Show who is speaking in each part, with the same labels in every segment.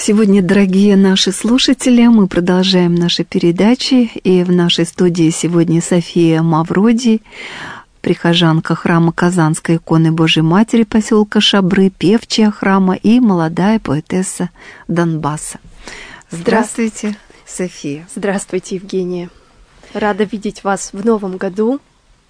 Speaker 1: Сегодня, дорогие наши слушатели, мы продолжаем наши передачи, и в нашей студии сегодня София Мавроди, прихожанка храма Казанской иконы Божьей Матери поселка Шабры, певчая храма и молодая поэтесса Донбасса. Здравствуйте, София.
Speaker 2: Здравствуйте, Евгения. Рада видеть вас в новом году.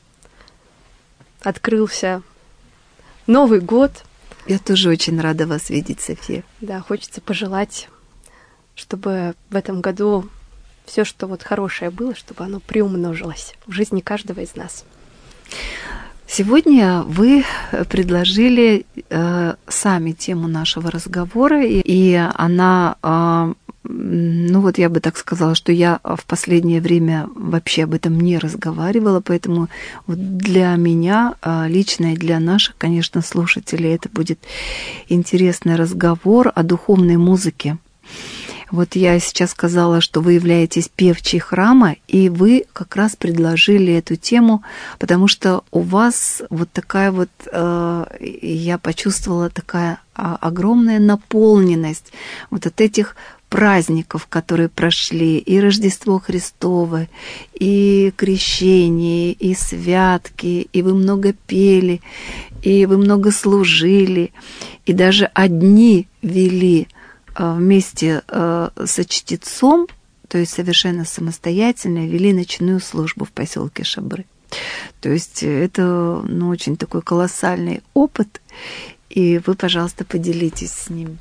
Speaker 2: Открылся Новый год.
Speaker 1: Я тоже очень рада вас видеть, София.
Speaker 2: Да, хочется пожелать, чтобы в этом году все, что вот хорошее было, чтобы оно приумножилось в жизни каждого из нас.
Speaker 1: Сегодня вы предложили сами тему нашего разговора, и она, ну вот я бы так сказала, что я в последнее время вообще об этом не разговаривала, поэтому вот для меня лично и для наших, конечно, слушателей это будет интересный разговор о духовной музыке. Вот я сейчас сказала, что вы являетесь певчей храма, и вы как раз предложили эту тему, потому что у вас вот такая вот, я почувствовала такая огромная наполненность вот от этих праздников, которые прошли, и Рождество Христово, и крещение, и святки, и вы много пели, и вы много служили, и даже одни вели вместе со чтецом, то есть совершенно самостоятельно, вели ночную службу в поселке Шабры. То есть это очень такой колоссальный опыт, и вы, пожалуйста, поделитесь с ним.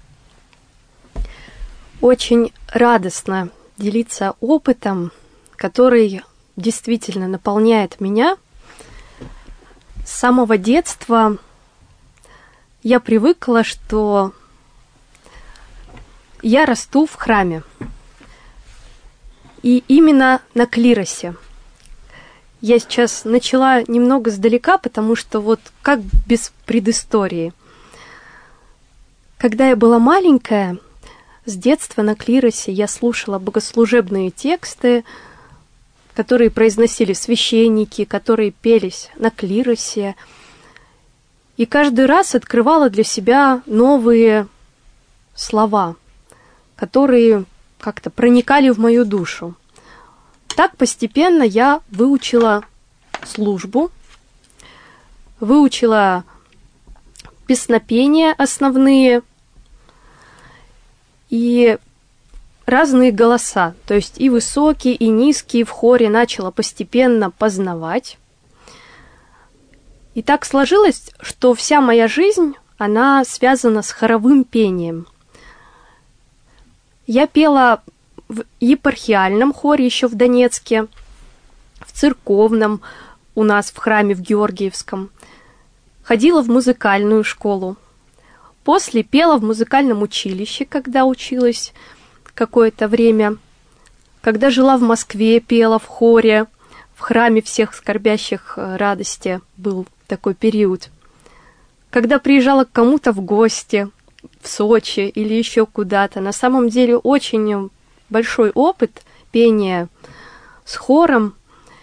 Speaker 2: Очень радостно делиться опытом, который действительно наполняет меня. С самого детства я привыкла, что я расту в храме. И именно на клиросе. Я сейчас начала немного сдалека, потому что вот как без предыстории. Когда я была маленькая, с детства на клиросе я слушала богослужебные тексты, которые произносили священники, которые пелись на клиросе. И каждый раз открывала для себя новые слова, которые как-то проникали в мою душу. Так постепенно я выучила службу, выучила песнопения основные и разные голоса, то есть и высокие, и низкие в хоре начала постепенно познавать. И так сложилось, что вся моя жизнь, она связана с хоровым пением. Я пела в епархиальном хоре еще в Донецке, в церковном у нас в храме в Георгиевском, ходила в музыкальную школу. После пела в музыкальном училище, когда училась какое-то время. Когда жила в Москве, пела в хоре, в храме всех скорбящих радости был такой период. Когда приезжала к кому-то в гости, в Сочи или еще куда-то. На самом деле очень большой опыт пения с хором.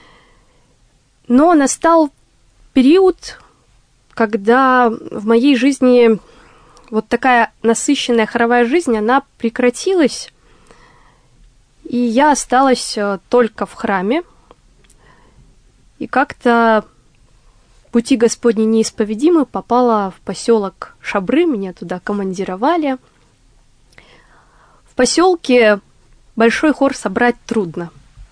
Speaker 2: Но настал период, когда в моей жизни вот такая насыщенная хоровая жизнь, она прекратилась, и я осталась только в храме. И как-то пути Господни неисповедимы, попала в поселок Шабры, меня туда командировали. В поселке большой хор собрать трудно.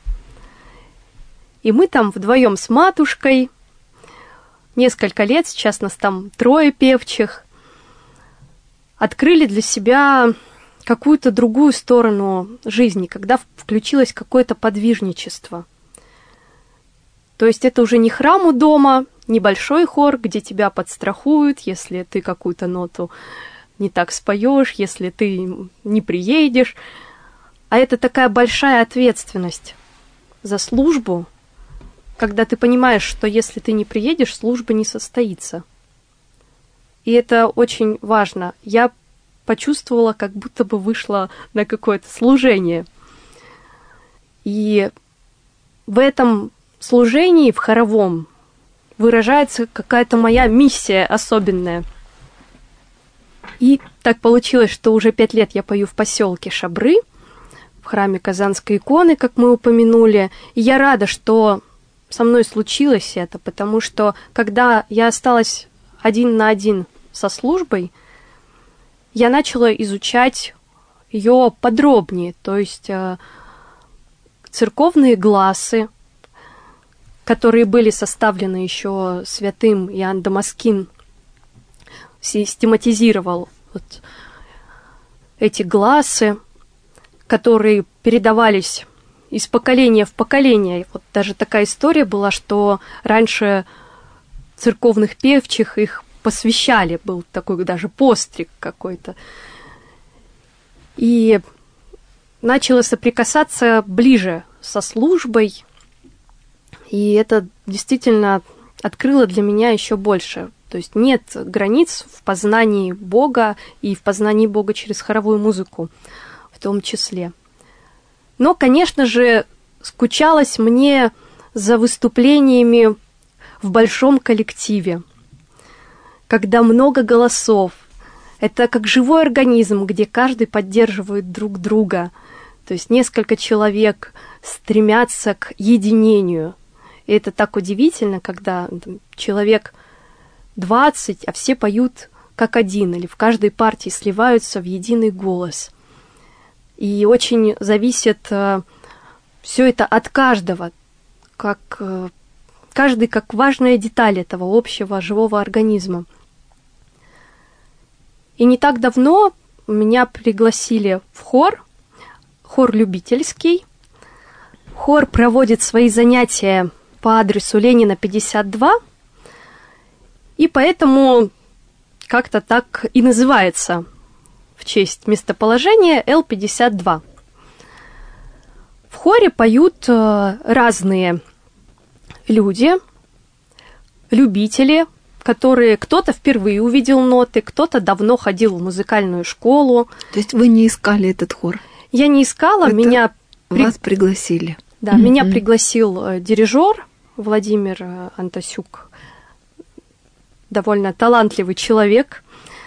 Speaker 2: И мы там вдвоем с матушкой, несколько лет, сейчас нас там 3 певчих, открыли для себя какую-то другую сторону жизни, когда включилось какое-то подвижничество. То есть это уже не храм у дома, небольшой хор, где тебя подстрахуют, если ты какую-то ноту не так споешь, если ты не приедешь. А это такая большая ответственность за службу, когда ты понимаешь, что если ты не приедешь, служба не состоится. И это очень важно. Я почувствовала, как будто бы вышла на какое-то служение. И в этом служении, в хоровом, выражается какая-то моя миссия особенная. И так получилось, что уже 5 лет я пою в поселке Шабры, в храме Казанской иконы, как мы упомянули. И я рада, что со мной случилось это, потому что когда я осталась 1 на 1 со службой, я начала изучать ее подробнее, то есть церковные гласы, которые были составлены еще святым Иоанн Дамаскин, систематизировал вот эти гласы, которые передавались из поколения в поколение. Вот даже такая история была, что раньше церковных певчих их посвящали, был такой даже постриг какой-то. И начала соприкасаться ближе со службой, и это действительно открыло для меня еще больше. То есть нет границ в познании Бога и в познании Бога через хоровую музыку в том числе. Но, конечно же, скучалось мне за выступлениями в большом коллективе, когда много голосов. Это как живой организм, где каждый поддерживает друг друга. То есть несколько человек стремятся к единению. И это так удивительно, когда человек 20, а все поют как один, или в каждой партии сливаются в единый голос. И очень зависит все это от каждого, каждый как важная деталь этого общего живого организма. И не так давно меня пригласили в хор любительский. Хор проводит свои занятия по адресу Ленина, 52, и поэтому как-то так и называется в честь местоположения Л-52. В хоре поют разные люди, любители, которые кто-то впервые увидел ноты, кто-то давно ходил в музыкальную школу.
Speaker 1: То есть вы не искали этот хор?
Speaker 2: Я не искала,
Speaker 1: вас пригласили.
Speaker 2: Да, меня пригласил дирижер Владимир Антосюк, довольно талантливый человек.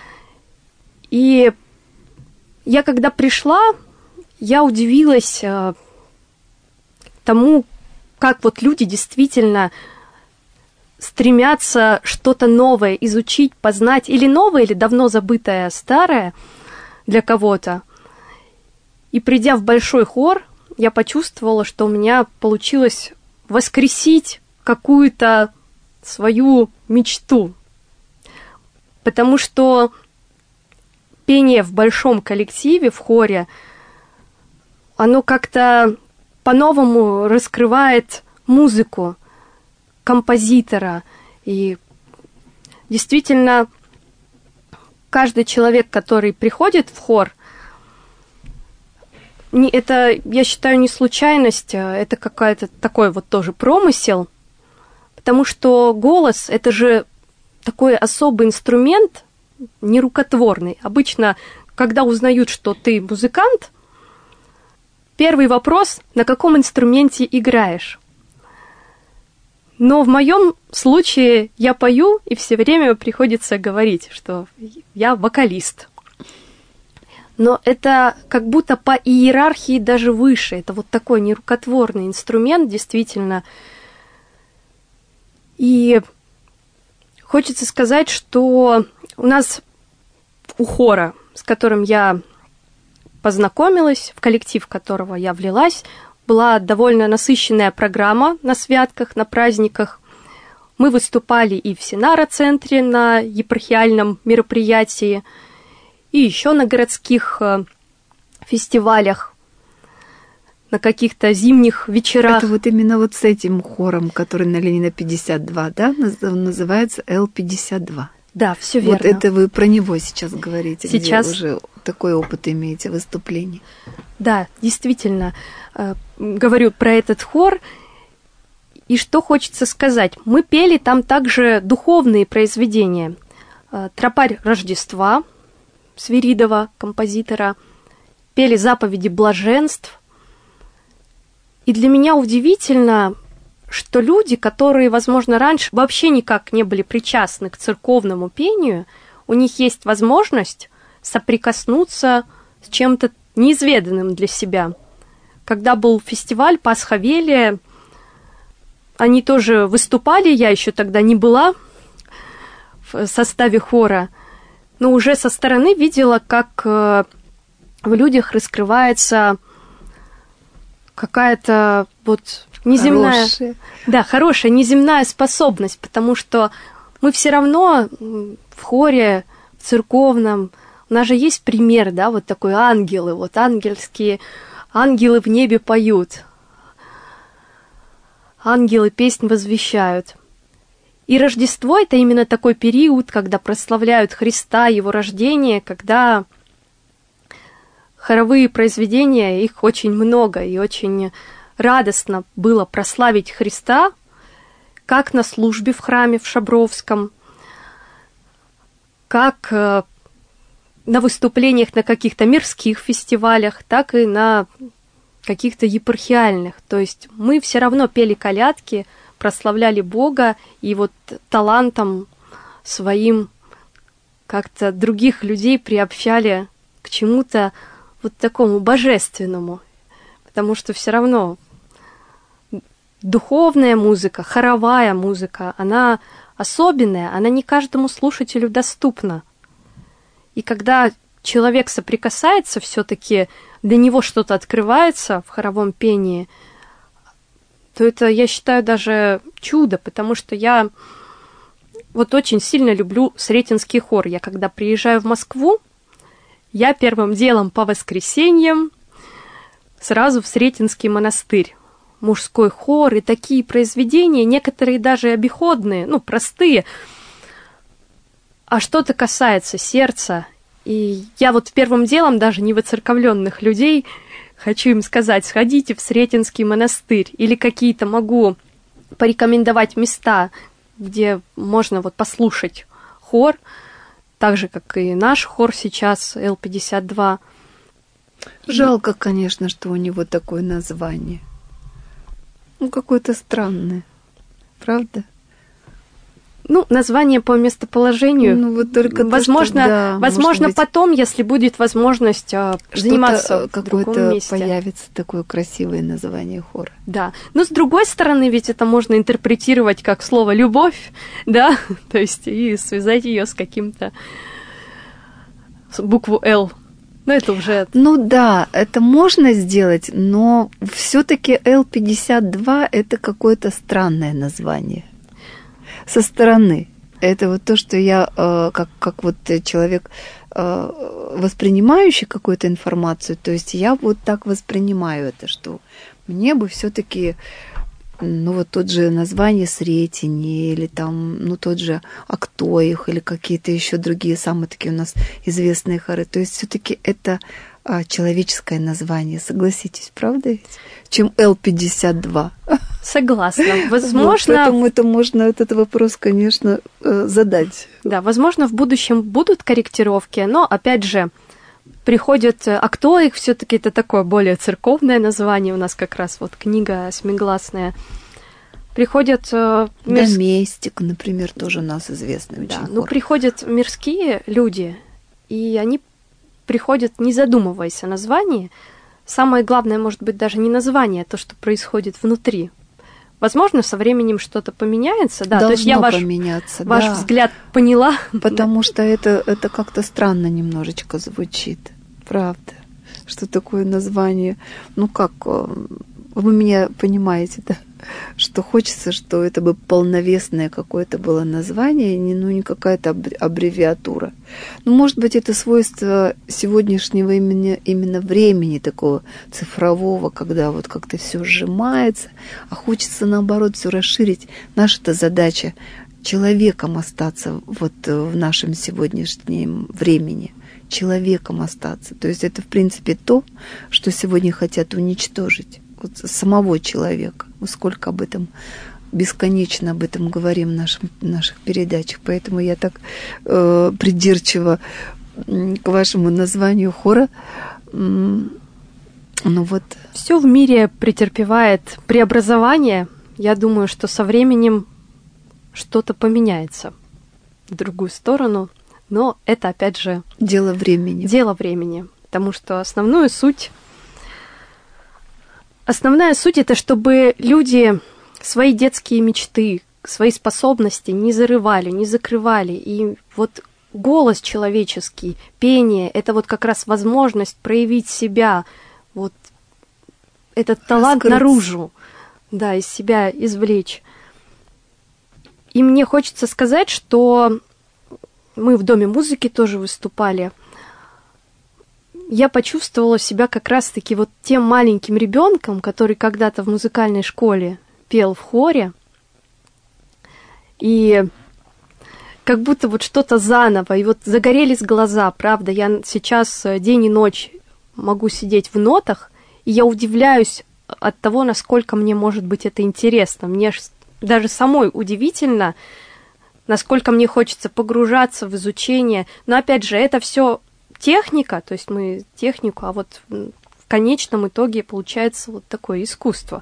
Speaker 2: И я, когда пришла, я удивилась тому, как вот люди действительно стремятся что-то новое изучить, познать, или новое, или давно забытое старое для кого-то. И придя в большой хор, я почувствовала, что у меня получилось воскресить какую-то свою мечту. Потому что пение в большом коллективе, в хоре, оно как-то по-новому раскрывает музыку композитора. И действительно, каждый человек, который приходит в хор, это, я считаю, не случайность, это какой-то такой вот тоже промысел, потому что голос — это же такой особый инструмент, нерукотворный. Обычно, когда узнают, что ты музыкант, первый вопрос — на каком инструменте играешь? Но в моем случае я пою, и все время приходится говорить, что я вокалист. Но это как будто по иерархии даже выше. Это вот такой нерукотворный инструмент, действительно. И хочется сказать, что у нас у хора, с которым я познакомилась, в коллектив которого я влилась, была довольно насыщенная программа на святках, на праздниках. Мы выступали и в Синара-центре на епархиальном мероприятии, и еще на городских фестивалях, на каких-то зимних вечерах.
Speaker 1: Это вот именно вот с этим хором, который на Ленина 52, да, называется Л-52.
Speaker 2: Да, все верно.
Speaker 1: Вот это вы про него сейчас говорите,
Speaker 2: сейчас
Speaker 1: где уже такой опыт имеете выступлений.
Speaker 2: Да, действительно, говорю про этот хор. И что хочется сказать? Мы пели там также духовные произведения. «Тропарь Рождества» Свиридова, композитора, пели заповеди блаженств. И для меня удивительно, что люди, которые, возможно, раньше вообще никак не были причастны к церковному пению, у них есть возможность соприкоснуться с чем-то неизведанным для себя. Когда был фестиваль Пасхавелия, они тоже выступали, я еще тогда не была в составе хора, но уже со стороны видела, как в людях раскрывается какая-то вот неземная, хорошая неземная способность, потому что мы все равно в хоре, в церковном, у нас же есть пример, да, вот такой ангелы, вот ангельские, ангелы в небе поют, ангелы песнь возвещают. И Рождество — это именно такой период, когда прославляют Христа, Его рождение, когда хоровые произведения, их очень много, и очень радостно было прославить Христа, как на службе в храме в Шабровском, как на выступлениях на каких-то мирских фестивалях, так и на каких-то епархиальных. То есть мы все равно пели колядки, прославляли Бога, и вот талантом своим как-то других людей приобщали к чему-то вот такому божественному. Потому что все равно духовная музыка, хоровая музыка, она особенная, она не каждому слушателю доступна. И когда человек соприкасается, все-таки для него что-то открывается в хоровом пении, то это, я считаю, даже чудо, потому что я вот очень сильно люблю Сретенский хор. Я когда приезжаю в Москву, я первым делом по воскресеньям сразу в Сретенский монастырь. Мужской хор и такие произведения, некоторые даже обиходные, простые, а что-то касается сердца. И я вот первым делом даже невоцерковленных людей хочу им сказать: сходите в Сретенский монастырь, или какие-то могу порекомендовать места, где можно вот послушать хор, так же, как и наш хор сейчас, Л-52.
Speaker 1: Жалко, конечно, что у него такое название. Какое-то странное, правда?
Speaker 2: Название по местоположению.
Speaker 1: Вот только
Speaker 2: возможно,
Speaker 1: быть,
Speaker 2: потом, если будет возможность заниматься в другом месте.
Speaker 1: Появится такое красивое название хора.
Speaker 2: Да. Но с другой стороны, ведь это можно интерпретировать как слово «любовь», да, то есть и связать ее с каким-то с букву «Л». Это уже...
Speaker 1: да, это можно сделать, но все-таки Л-52 это какое-то странное название. Со стороны. Это вот то, что я, как вот человек, воспринимающий какую-то информацию, то есть я вот так воспринимаю это, что мне бы все-таки, вот тот же название Сретени, или там, тот же Актоих, или какие-то еще другие самые такие у нас известные хоры, то есть все-таки это человеческое название, согласитесь, правда ведь? Чем Л-52.
Speaker 2: Согласна. Возможно...
Speaker 1: Поэтому это можно этот вопрос, конечно, задать.
Speaker 2: Да, возможно, в будущем будут корректировки, но, опять же, приходит Актоих, все-таки это такое более церковное название, у нас как раз вот книга семигласная. Приходят...
Speaker 1: Доместик, например, тоже у нас известный очень хор.
Speaker 2: Приходят мирские люди, и они приходят, не задумываясь о названии. Самое главное, может быть, даже не название, а то, что происходит внутри. Возможно, со временем что-то поменяется. Да,
Speaker 1: должно
Speaker 2: то есть я ваш взгляд поняла.
Speaker 1: Потому что это как-то странно немножечко звучит. Правда. Что такое название? Вы меня понимаете, да? Что хочется, что это бы полновесное какое-то было название, не какая-то аббревиатура. Может быть, это свойство сегодняшнего именно времени, такого цифрового, когда вот как-то все сжимается, а хочется, наоборот, все расширить. Наша-то задача человеком остаться вот в нашем сегодняшнем времени. Человеком остаться. То есть это, в принципе, то, что сегодня хотят уничтожить. Вот самого человека. Мы сколько об этом, бесконечно об этом говорим в наших передачах. Поэтому я так придирчиво к вашему названию хора.
Speaker 2: Все в мире претерпевает преобразование. Я думаю, что со временем что-то поменяется в другую сторону. но это, опять же...
Speaker 1: Дело времени.
Speaker 2: Дело времени, потому что основная суть — это чтобы люди свои детские мечты, свои способности не зарывали, не закрывали. И вот голос человеческий, пение — это вот как раз возможность проявить себя, вот этот талант наружу, да, из себя извлечь. И мне хочется сказать, что мы в Доме музыки тоже выступали. Я почувствовала себя как раз-таки вот тем маленьким ребенком, который когда-то в музыкальной школе пел в хоре. И как будто вот что-то заново. И вот загорелись глаза, правда. Я сейчас день и ночь могу сидеть в нотах, и я удивляюсь от того, насколько мне может быть это интересно. Мне даже самой удивительно, насколько мне хочется погружаться в изучение. Но опять же, это все техника, то есть мы технику, а вот в конечном итоге получается вот такое искусство.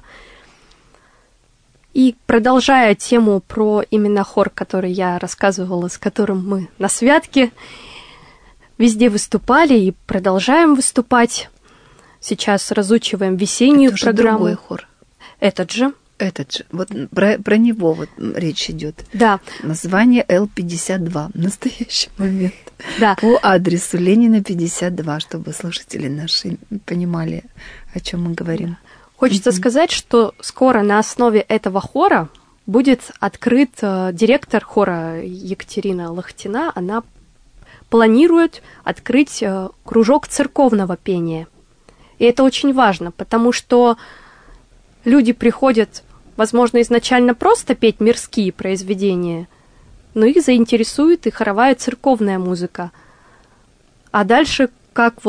Speaker 2: И продолжая тему про именно хор, который я рассказывала, с которым мы на святке везде выступали и продолжаем выступать. Сейчас разучиваем весеннюю программу.
Speaker 1: Это уже другой хор.
Speaker 2: Этот же.
Speaker 1: Вот про него вот речь идет.
Speaker 2: Да.
Speaker 1: Название Л-52 в настоящий момент.
Speaker 2: Да.
Speaker 1: По адресу Ленина, 52, чтобы слушатели наши понимали, о чем мы говорим.
Speaker 2: Хочется сказать, что скоро на основе этого хора будет открыт директор хора Екатерина Лохтина. Она планирует открыть кружок церковного пения. И это очень важно, потому что люди приходят, возможно, изначально просто петь мирские произведения, но их заинтересует и хоровая церковная музыка. А дальше как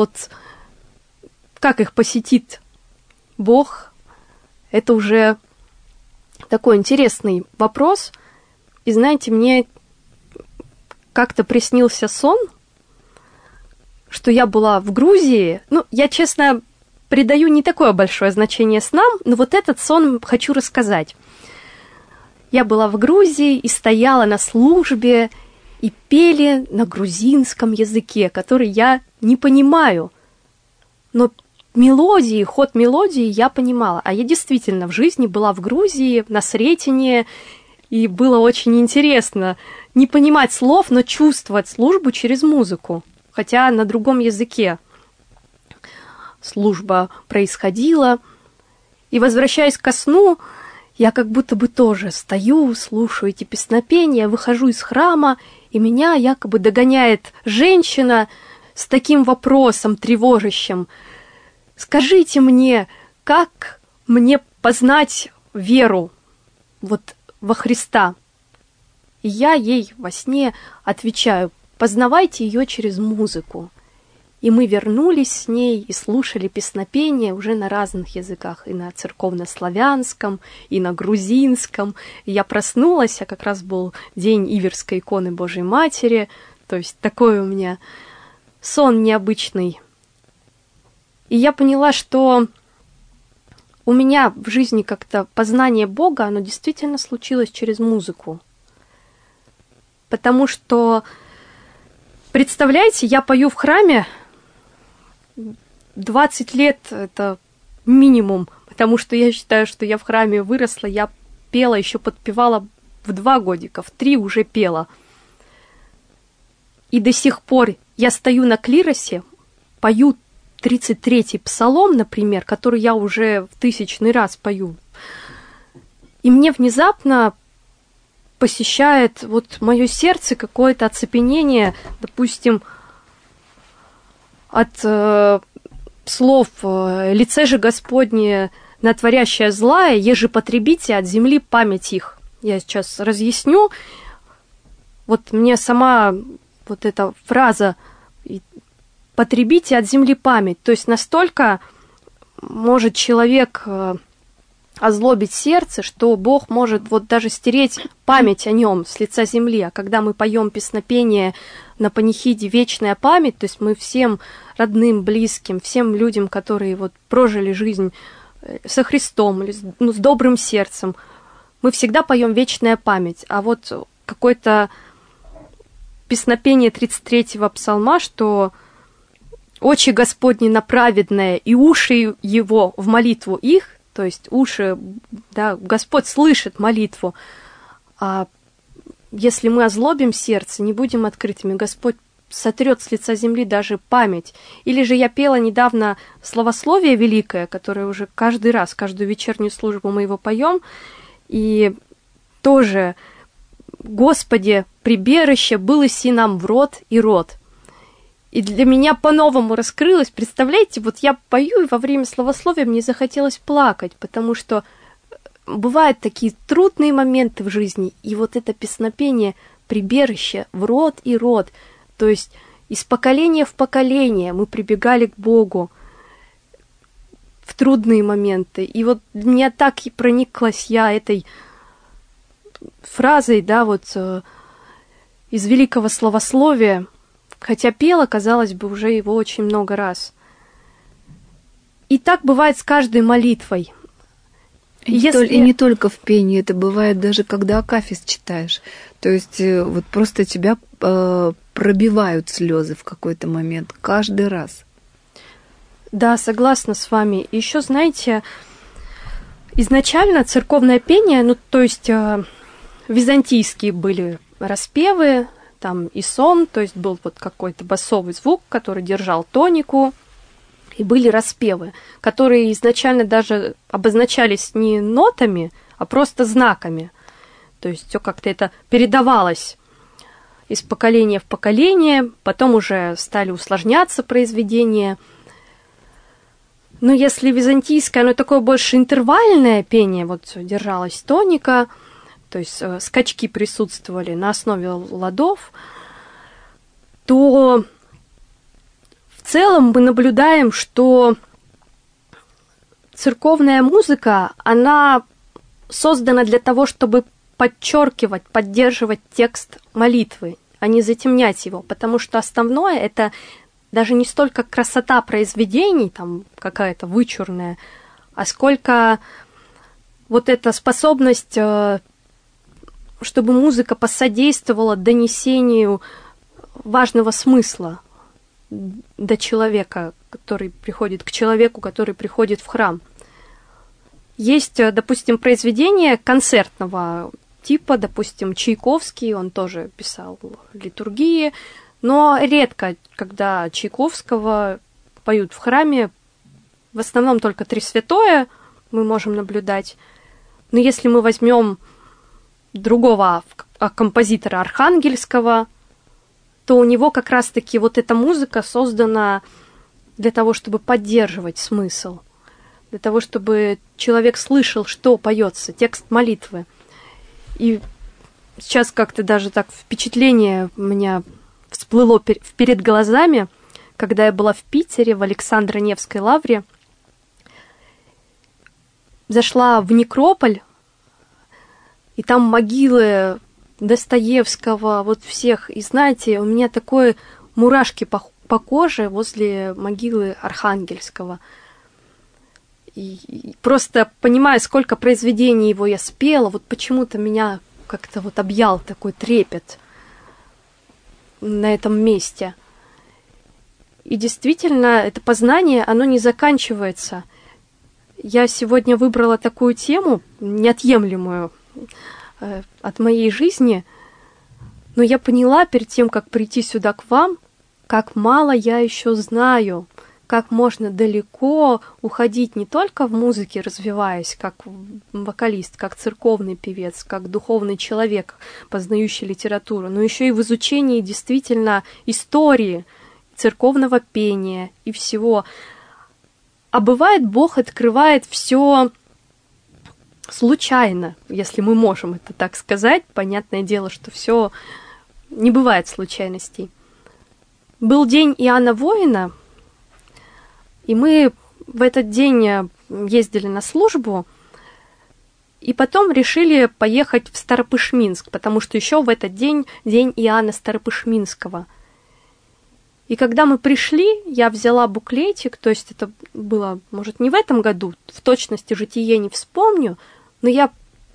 Speaker 2: их посетит Бог, это уже такой интересный вопрос. И знаете, мне как-то приснился сон, что я была в Грузии. Я, честно, придаю не такое большое значение снам, но вот этот сон хочу рассказать. Я была в Грузии и стояла на службе, и пели на грузинском языке, который я не понимаю. Но ход мелодии я понимала. А я действительно в жизни была в Грузии, на Сретене, и было очень интересно не понимать слов, но чувствовать службу через музыку, хотя на другом языке служба происходила. И, возвращаясь ко сну, я как будто бы тоже стою, слушаю эти песнопения, выхожу из храма, и меня якобы догоняет женщина с таким вопросом тревожащим: «Скажите мне, как мне познать веру вот во Христа?» И я ей во сне отвечаю: «Познавайте ее через музыку». И мы вернулись с ней и слушали песнопения уже на разных языках, и на церковнославянском, и на грузинском. И я проснулась, а как раз был день Иверской иконы Божией Матери, то есть такой у меня сон необычный. И я поняла, что у меня в жизни как-то познание Бога, оно действительно случилось через музыку. Потому что, представляете, я пою в храме 20 лет, это минимум, потому что я считаю, что я в храме выросла, я пела, еще подпевала в 2 годика, в 3 уже пела. И до сих пор я стою на клиросе, пою 33-й псалом, например, который я уже в 1000-й раз пою. И мне внезапно посещает вот мое сердце какое-то оцепенение, допустим, от слов «Лице же Господне на творящее злая, еже потребите от земли память их». Я сейчас разъясню. Вот мне сама вот эта фраза «потребите от земли память», то есть настолько может человек озлобить сердце, что Бог может вот даже стереть память о нем с лица земли. А когда мы поем песнопение на панихиде «Вечная память», то есть мы всем родным, близким, всем людям, которые вот прожили жизнь со Христом, или с добрым сердцем, мы всегда поем «Вечная память». А вот какой-то песнопение 33-го псалма, что «Очи Господни на праведное, и уши его в молитву их», то есть уши, да, Господь слышит молитву, а если мы озлобим сердце, не будем открытыми, Господь сотрет с лица земли даже память. Или же я пела недавно словословие великое, которое уже каждый раз, каждую вечернюю службу мы его поем, и тоже «Господи, прибежище было си нам в род и род». И для меня по-новому раскрылось. Представляете, вот я пою, и во время словословия мне захотелось плакать, потому что бывают такие трудные моменты в жизни, и вот это песнопение «Прибежище в род и род», то есть из поколения в поколение мы прибегали к Богу в трудные моменты. И вот меня так и прониклась я этой фразой, да, вот из великого словословия, хотя пела, казалось бы, уже его очень много раз. И так бывает с каждой молитвой.
Speaker 1: И не только в пении, это бывает даже, когда акафист читаешь. То есть вот просто тебя пробивают слезы в какой-то момент, каждый раз.
Speaker 2: Да, согласна с вами. Еще, знаете, изначально церковное пение, ну, то есть византийские были распевы, там и сон, то есть был вот какой-то басовый звук, который держал тонику, и были распевы, которые изначально даже обозначались не нотами, а просто знаками. То есть все как-то это передавалось из поколения в поколение, потом уже стали усложняться произведения. Но если византийское, оно такое больше интервальное пение, вот держалась тоника, то есть скачки присутствовали на основе ладов, то в целом мы наблюдаем, что церковная музыка, она создана для того, чтобы подчеркивать, поддерживать текст молитвы, а не затемнять его, потому что основное — это даже не столько красота произведений, там какая-то вычурная, а сколько вот эта способность, чтобы музыка посодействовала донесению важного смысла до человека, который приходит к человеку, который приходит в храм. Есть, допустим, произведения концертного типа, допустим, Чайковский, он тоже писал литургии, но редко, когда Чайковского поют в храме, в основном только Три Святое мы можем наблюдать. Но если мы возьмем другого композитора Архангельского, то у него как раз-таки вот эта музыка создана для того, чтобы поддерживать смысл, для того, чтобы человек слышал, что поется, текст молитвы. И сейчас как-то даже так впечатление у меня всплыло перед глазами, когда я была в Питере, в Александро-Невской лавре, зашла в некрополь, и там могилы Достоевского, вот всех. И знаете, у меня такое мурашки по коже возле могилы Архангельского. И просто понимая, сколько произведений его я спела, вот почему-то меня как-то вот объял такой трепет на этом месте. И действительно, это познание, оно не заканчивается. Я сегодня выбрала такую тему, неотъемлемую от моей жизни, но я поняла перед тем, как прийти сюда к вам, как мало я еще знаю, как можно далеко уходить не только в музыке, развиваясь как вокалист, как церковный певец, как духовный человек, познающий литературу, но еще и в изучении действительно истории, церковного пения и всего. А бывает, Бог открывает все случайно, если мы можем это так сказать. Понятное дело, что все не бывает случайностей. Был день Иоанна Воина, и мы в этот день ездили на службу, и потом решили поехать в Старопышминск, потому что еще в этот день Иоанна Старопышминского. И когда мы пришли, я взяла буклетик, то есть это было, может, не в этом году, в точности житие не вспомню, но я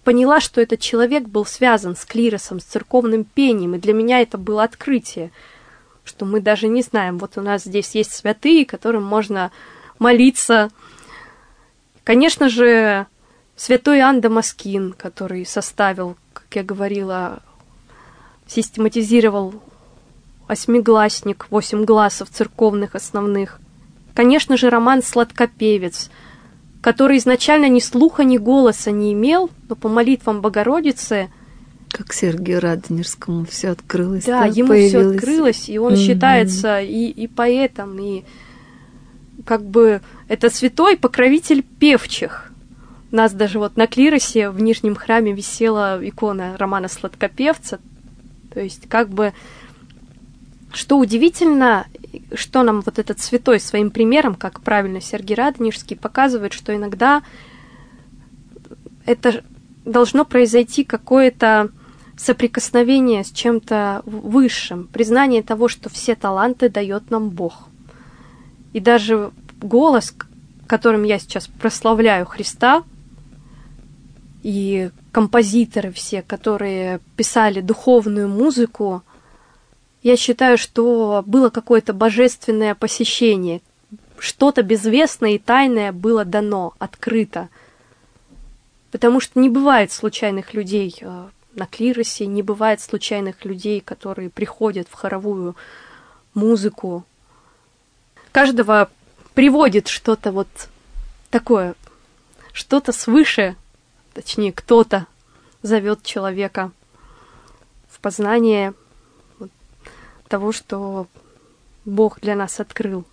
Speaker 2: поняла, что этот человек был связан с клиросом, с церковным пением, и для меня это было открытие, что мы даже не знаем, вот у нас здесь есть святые, которым можно молиться. Конечно же, святой Иоанн Дамаскин, который составил, как я говорила, систематизировал 8-гласник, 8 гласов церковных основных. Конечно же, Роман Сладкопевец, который изначально ни слуха, ни голоса не имел, но по молитвам Богородицы...
Speaker 1: Как Сергию Радонежскому все открылось.
Speaker 2: Да, ему все открылось, и он считается и поэтом, и как бы это святой покровитель певчих. У нас даже вот на клиросе в Нижнем храме висела икона Романа Сладкопевца. То есть как бы, что удивительно, что нам вот этот святой своим примером, как правильно Сергий Радонежский, показывает, что иногда это должно произойти какое-то соприкосновение с чем-то высшим, признание того, что все таланты дает нам Бог. И даже голос, которым я сейчас прославляю Христа, и композиторы все, которые писали духовную музыку, я считаю, что было какое-то божественное посещение, что-то безвестное и тайное было дано, открыто. Потому что не бывает случайных людей на клиросе, не бывает случайных людей, которые приходят в хоровую музыку. Каждого приводит что-то вот такое, что-то свыше, точнее, кто-то зовет человека в познание того, что Бог для нас открыл.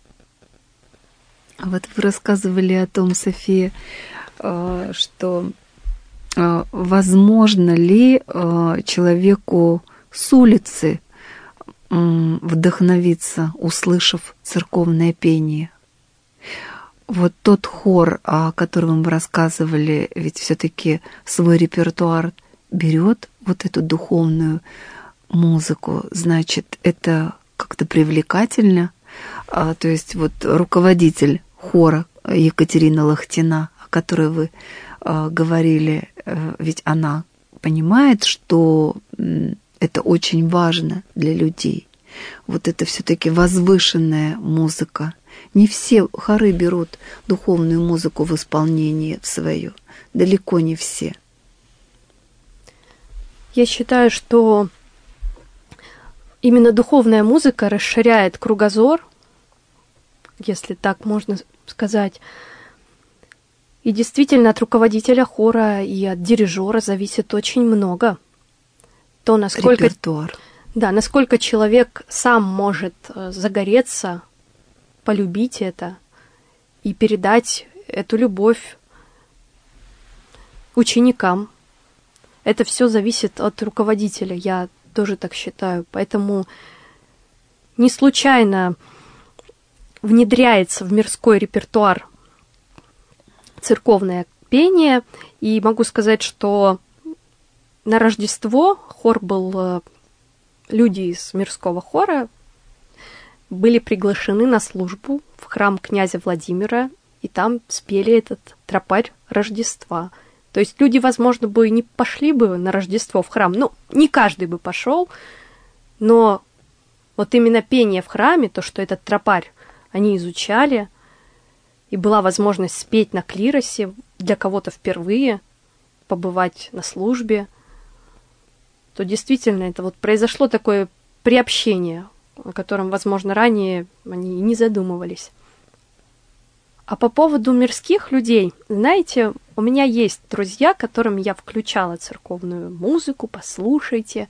Speaker 1: А вот вы рассказывали о том, София, что возможно ли человеку с улицы вдохновиться, услышав церковное пение? Вот тот хор, о котором вы рассказывали, ведь все-таки свой репертуар берет вот эту духовную музыку, значит, это как-то привлекательно. То есть вот руководитель хора Екатерина Лохтина, о которой вы говорили, ведь она понимает, что это очень важно для людей. Вот это все-таки возвышенная музыка. Не все хоры берут духовную музыку в исполнение свое. Далеко не все.
Speaker 2: Я считаю, что именно духовная музыка расширяет кругозор, если так можно сказать. И действительно, от руководителя хора и от дирижера зависит очень много. То, насколько,
Speaker 1: репертуар.
Speaker 2: Да, насколько человек сам может загореться, полюбить это и передать эту любовь ученикам. Это все зависит от руководителя, я тоже так считаю. Поэтому не случайно внедряется в мирской репертуар церковное пение. И могу сказать, что на Рождество хор был... Люди из мирского хора были приглашены на службу в храм князя Владимира, и там спели этот тропарь Рождества. То есть люди, возможно, бы и не пошли бы на Рождество в храм. Ну, не каждый бы пошел, но вот именно пение в храме, то, что этот тропарь они изучали, и была возможность спеть на клиросе, для кого-то впервые побывать на службе, то действительно это вот произошло такое приобщение, о котором, возможно, ранее они и не задумывались. А по поводу мирских людей, знаете, у меня есть друзья, которым я включала церковную музыку, послушайте.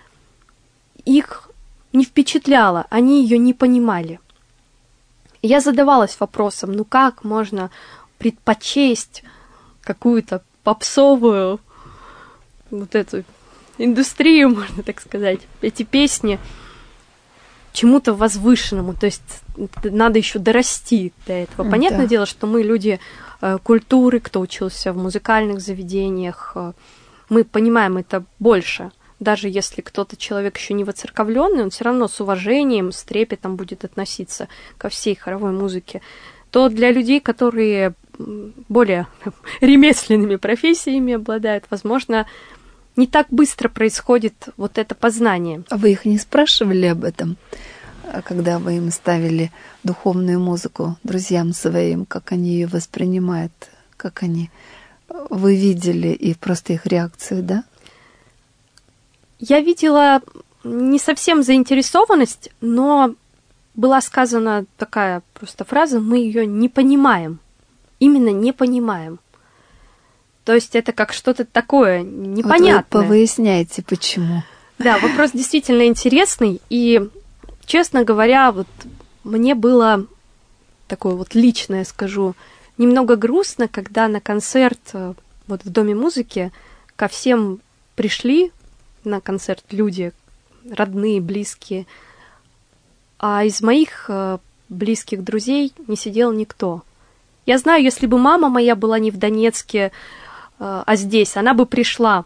Speaker 2: Их не впечатляло, они ее не понимали. И я задавалась вопросом, ну как можно предпочесть какую-то попсовую вот эту индустрию, можно так сказать, эти песни чему-то возвышенному, то есть надо еще дорасти до этого. Понятное дело, что мы люди культуры, кто учился в музыкальных заведениях, мы понимаем это больше. Даже если кто-то, человек еще не воцерковленный, он все равно с уважением, с трепетом будет относиться ко всей хоровой музыке. То для людей, которые более ремесленными профессиями обладают, возможно, не так быстро происходит вот это познание.
Speaker 1: А вы их не спрашивали об этом, когда вы им ставили духовную музыку, друзьям своим, как они ее воспринимают, как вы видели и просто их реакцию, да?
Speaker 2: Я видела не совсем заинтересованность, но была сказана такая просто фраза: мы ее не понимаем. Именно не понимаем. То есть это как что-то такое непонятное.
Speaker 1: Вот вы повыясняйте, почему.
Speaker 2: Да, вопрос действительно интересный. И, честно говоря, вот мне было такое вот личное, скажу, немного грустно, когда на концерт вот в Доме музыки ко всем пришли на концерт люди, родные, близкие, а из моих близких друзей не сидел никто. Я знаю, если бы мама моя была не в Донецке, а здесь, она бы пришла.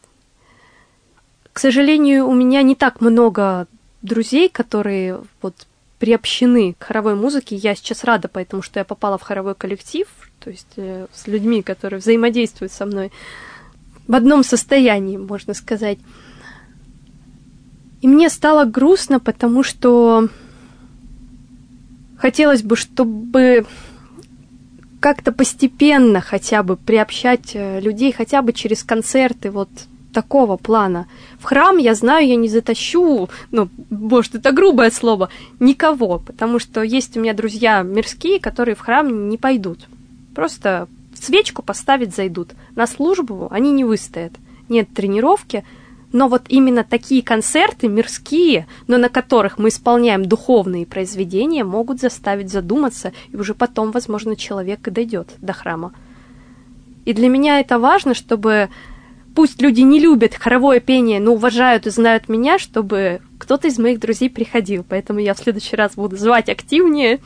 Speaker 2: К сожалению, у меня не так много друзей, которые вот приобщены к хоровой музыке. Я сейчас рада, потому что я попала в хоровой коллектив, то есть с людьми, которые взаимодействуют со мной в одном состоянии, можно сказать. И мне стало грустно, потому что хотелось бы, чтобы как-то постепенно хотя бы приобщать людей, хотя бы через концерты вот такого плана. В храм, я знаю, я не затащу, может, это грубое слово, никого, потому что есть у меня друзья мирские, которые в храм не пойдут. Просто свечку поставить зайдут. На службу они не выстоят. Нет тренировки. Но вот именно такие концерты мирские, но на которых мы исполняем духовные произведения, могут заставить задуматься, и уже потом, возможно, человек и дойдет до храма. И для меня это важно, чтобы пусть люди не любят хоровое пение, но уважают и знают меня, чтобы кто-то из моих друзей приходил. Поэтому я в следующий раз буду звать активнее.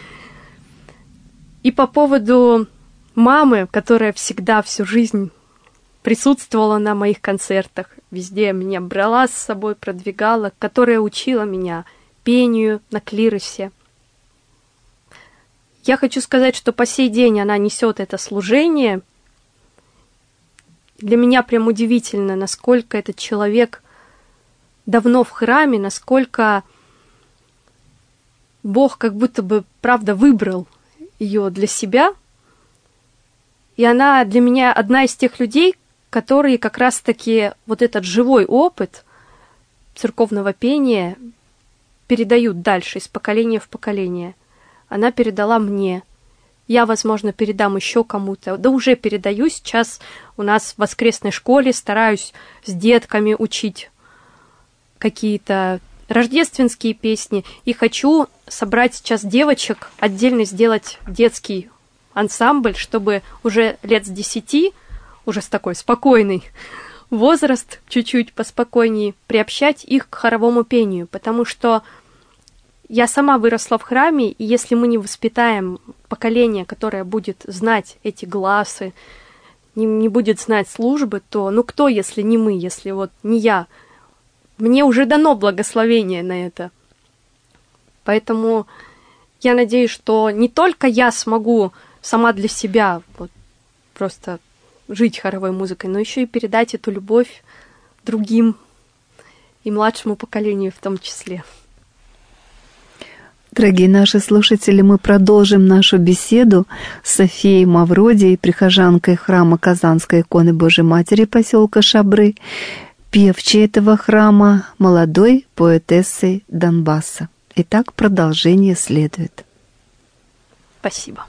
Speaker 2: И по поводу мамы, которая всегда всю жизнь присутствовала на моих концертах, везде меня брала с собой, продвигала, которая учила меня пению на клиросе. Я хочу сказать, что по сей день она несет это служение. Для меня прям удивительно, насколько этот человек давно в храме, насколько Бог как будто бы, правда, выбрал ее для себя. И она для меня одна из тех людей, которые как раз-таки вот этот живой опыт церковного пения передают дальше из поколения в поколение. Она передала мне. Я, возможно, передам еще кому-то. Да уже передаю. Сейчас у нас в воскресной школе стараюсь с детками учить какие-то рождественские песни. И хочу собрать сейчас девочек, отдельно сделать детский ансамбль, чтобы уже лет с 10, уже с такой спокойный возраст, чуть-чуть поспокойнее, приобщать их к хоровому пению, потому что я сама выросла в храме, и если мы не воспитаем поколение, которое будет знать эти гласы, не будет знать службы, то кто, если не мы, если вот не я? Мне уже дано благословение на это. Поэтому я надеюсь, что не только я смогу сама для себя вот просто жить хоровой музыкой, но еще и передать эту любовь другим и младшему поколению в том числе.
Speaker 1: Дорогие наши слушатели, мы продолжим нашу беседу с Софией Мавродией, прихожанкой храма Казанской иконы Божьей Матери поселка Шабры, певчей этого храма, молодой поэтессой Донбасса. Итак, продолжение следует.
Speaker 2: Спасибо.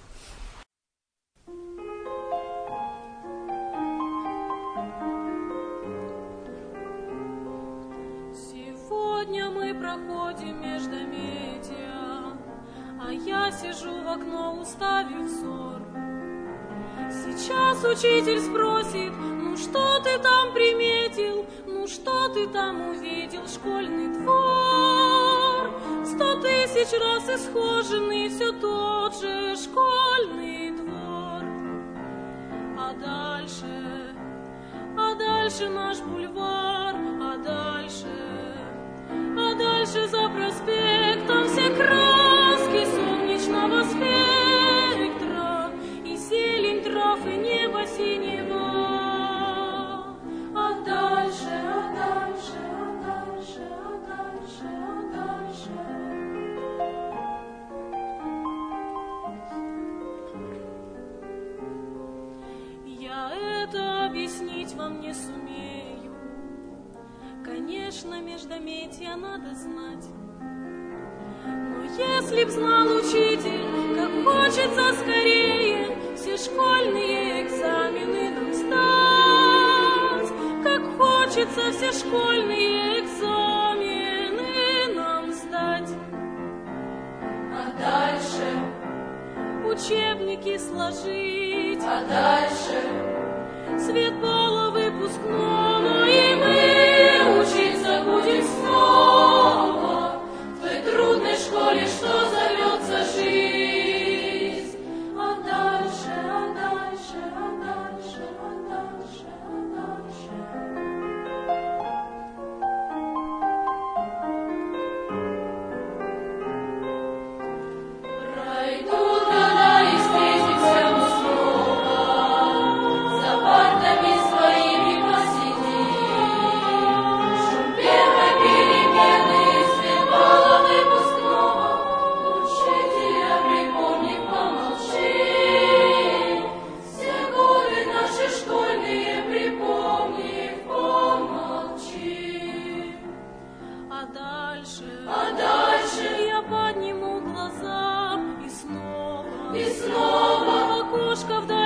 Speaker 3: Сегодня мы проходим междометия, а я сижу в окно, уставив взор. Сейчас учитель спросит: ну что ты там приметил, ну что ты там увидел, школьный двор? 100 000 раз исхоженный все тот же школьный двор. А дальше наш бульвар, а дальше за проспектом все краски солнечного спектра и зелень объяснить вам не сумею. Конечно, междометия надо знать. Но если б знал учитель, как хочется скорее все школьные экзамены нам сдать, как хочется все школьные экзамены нам сдать. А дальше учебники сложить, а дальше свет пола выпускному, и мы учиться будем снова в той трудной школе, что зовется жизнь. А дальше, а дальше, а дальше, а дальше, а дальше. Пройдут года и встретимся мы снова, за партами своими посидим. Шум первой перемены и свет бала выпускного, учителя припомни, помолчи. Все годы наши школьные припомни, помолчи. А дальше я подниму глаза и снова в окошко вдали